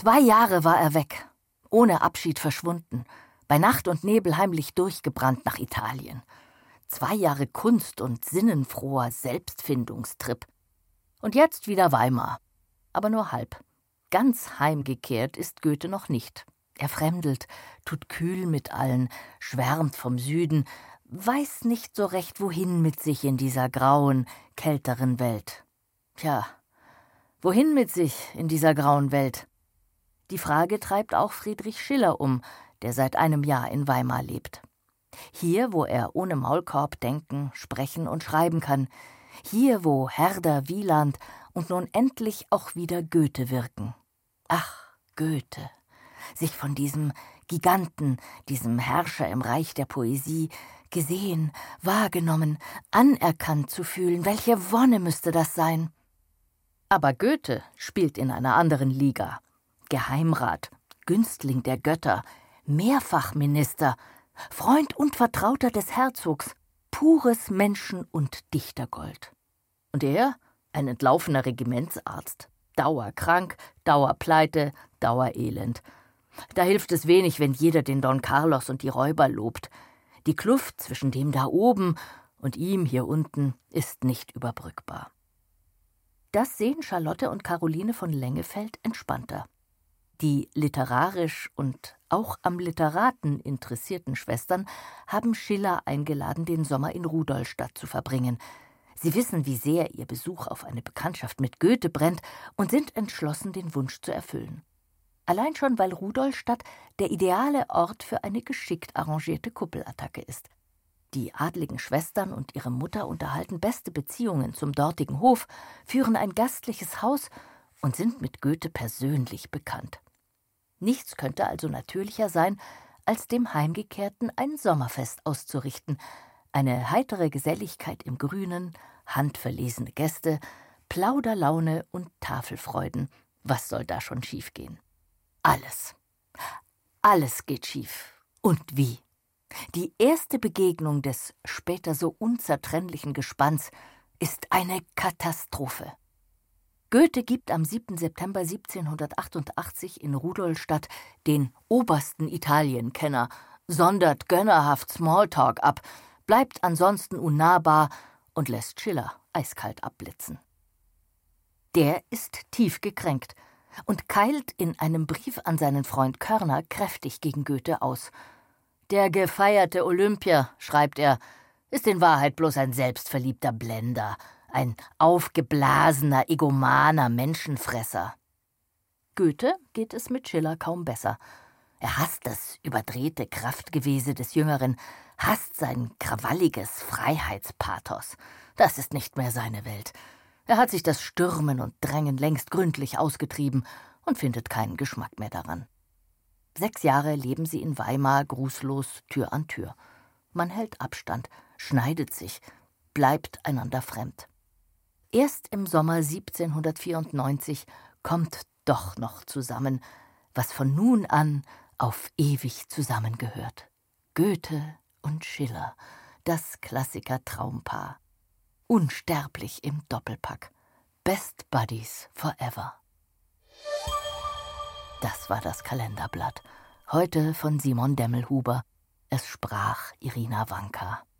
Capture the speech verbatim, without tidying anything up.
Zwei Jahre war er weg, ohne Abschied verschwunden, bei Nacht und Nebel heimlich durchgebrannt nach Italien. Zwei Jahre Kunst und sinnenfroher Selbstfindungstrip. Und jetzt wieder Weimar. Aber nur halb. Ganz heimgekehrt ist Goethe noch nicht. Er fremdelt, tut kühl mit allen, schwärmt vom Süden, weiß nicht so recht, wohin mit sich in dieser grauen, kälteren Welt. Tja, wohin mit sich in dieser grauen Welt? Die Frage treibt auch Friedrich Schiller um, der seit einem Jahr in Weimar lebt. Hier, wo er ohne Maulkorb denken, sprechen und schreiben kann. Hier, wo Herder, Wieland und nun endlich auch wieder Goethe wirken. Ach, Goethe! Sich von diesem Giganten, diesem Herrscher im Reich der Poesie, gesehen, wahrgenommen, anerkannt zu fühlen, welche Wonne müsste das sein? Aber Goethe spielt in einer anderen Liga. Geheimrat, Günstling der Götter, Mehrfachminister, Freund und Vertrauter des Herzogs, pures Menschen- und Dichtergold. Und er, ein entlaufener Regimentsarzt, dauerkrank, Dauerpleite, Dauerelend. Da hilft es wenig, wenn jeder den Don Carlos und die Räuber lobt. Die Kluft zwischen dem da oben und ihm hier unten ist nicht überbrückbar. Das sehen Charlotte und Caroline von Lengefeld entspannter. Die literarisch und auch am Literaten interessierten Schwestern haben Schiller eingeladen, den Sommer in Rudolstadt zu verbringen. Sie wissen, wie sehr ihr Besuch auf eine Bekanntschaft mit Goethe brennt und sind entschlossen, den Wunsch zu erfüllen. Allein schon, weil Rudolstadt der ideale Ort für eine geschickt arrangierte Kuppelattacke ist. Die adligen Schwestern und ihre Mutter unterhalten beste Beziehungen zum dortigen Hof, führen ein gastliches Haus und sind mit Goethe persönlich bekannt. Nichts könnte also natürlicher sein, als dem Heimgekehrten ein Sommerfest auszurichten. Eine heitere Geselligkeit im Grünen, handverlesene Gäste, Plauderlaune und Tafelfreuden. Was soll da schon schiefgehen? Alles. Alles geht schief. Und wie? Die erste Begegnung des später so unzertrennlichen Gespanns ist eine Katastrophe. Goethe gibt am siebten September siebzehnhundertachtundachtzig in Rudolstadt den obersten Italienkenner, sondert gönnerhaft Smalltalk ab, bleibt ansonsten unnahbar und lässt Schiller eiskalt abblitzen. Der ist tief gekränkt und keilt in einem Brief an seinen Freund Körner kräftig gegen Goethe aus. »Der gefeierte Olympia«, schreibt er, »ist in Wahrheit bloß ein selbstverliebter Blender, ein aufgeblasener, egomaner Menschenfresser.« Goethe geht es mit Schiller kaum besser. Er hasst das überdrehte Kraftgewese des Jüngeren, hasst sein krawalliges Freiheitspathos. Das ist nicht mehr seine Welt. Er hat sich das Stürmen und Drängen längst gründlich ausgetrieben und findet keinen Geschmack mehr daran. Sechs Jahre leben sie in Weimar grußlos Tür an Tür. Man hält Abstand, schneidet sich, bleibt einander fremd. Erst im Sommer siebzehnhundertvierundneunzig kommt doch noch zusammen, was von nun an auf ewig zusammengehört. Goethe und Schiller, das Klassiker-Traumpaar. Unsterblich im Doppelpack. Best Buddies forever. Das war das Kalenderblatt. Heute von Simon Demmelhuber. Es sprach Irina Wanka.